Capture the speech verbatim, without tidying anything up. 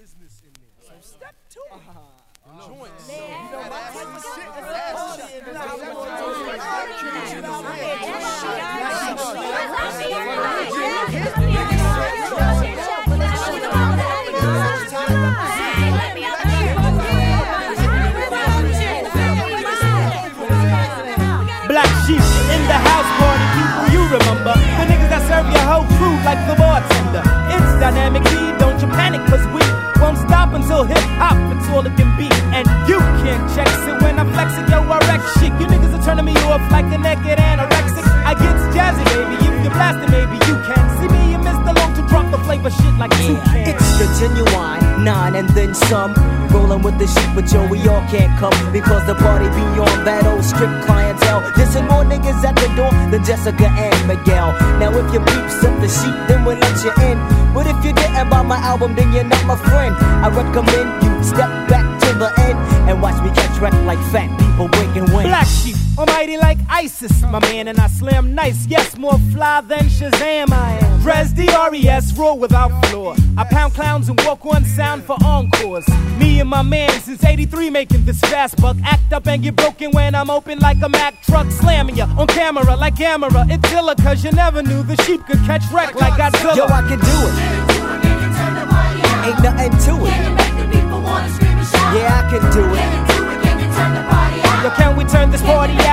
business in there. So step two. Uh-huh. Joints. Man. You know, my type of shit is Black sheep in the house party, people you remember. The niggas that serve your whole crew like the bartender. It's dynamic D, don't you panic, cause we won't stop until hip-hop, it's all it can be. And you can't check it when I'm flexing, yo, I wreck shit. You niggas are turning me off like a naked anorexic. I get jazzy, baby, if you're blasting, maybe you can. See me and Mister Long to drop the flavor shit like you can. It's the genuine, nine and then some. Rolling with the shit, but yo, we all can't come because the party beyond that old strip clientele. There's some more niggas at the door than Jessica and Miguel. Now if you peeps up the sheet, then we'll let you in. But if you didn't buy my album, then you're not my friend. I recommend you step back to the end and watch me catch wreck like fat people breaking wind. Black sheep, almighty like ISIS, my man, and I slam nice. Yes, more fly than Shazam I am. Dres D R E S, raw without flaw. I pound clowns and walk on sound for encores. Me and my man since eighty-three making this fast buck. Act up and get broken when I'm open like a Mack truck. Slamming ya on camera like Gamera. It's illa cause you never knew the sheep could catch wreck like Godzilla. Yo, I can do it. Ain't nothing to it. Can you make the people wanna scream and shout? Yeah, I can do it. Can you do it? Can you turn the party out? Yo, can we turn this party